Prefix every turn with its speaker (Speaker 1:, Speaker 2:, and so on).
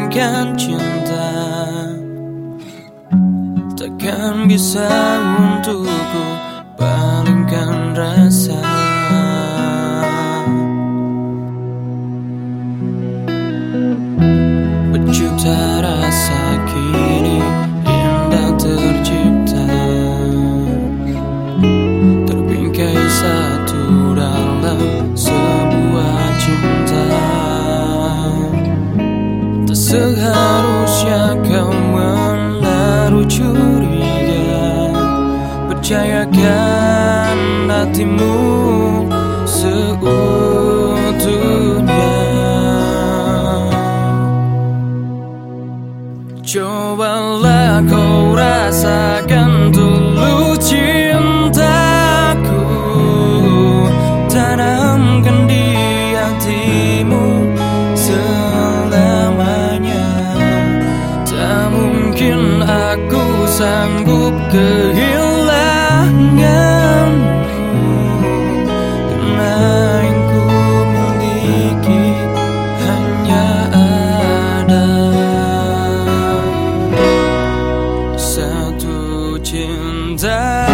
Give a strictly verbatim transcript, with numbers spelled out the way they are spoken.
Speaker 1: palingkan cinta, takkan bisa untukku palingkan rasa. Berjuta rasa kini indah tercipta, terbingkai satu dalam sebuah cinta. Tak seharusnya kau menaruh curiga, percayakan hatimu seutuhnya. Cobalah kau rasakan tulus cintaku, tanamkan di hatimu selamanya. Tak mungkin aku sanggup kehilanganmu, karena yang ku miliki hanya ada satu cinta.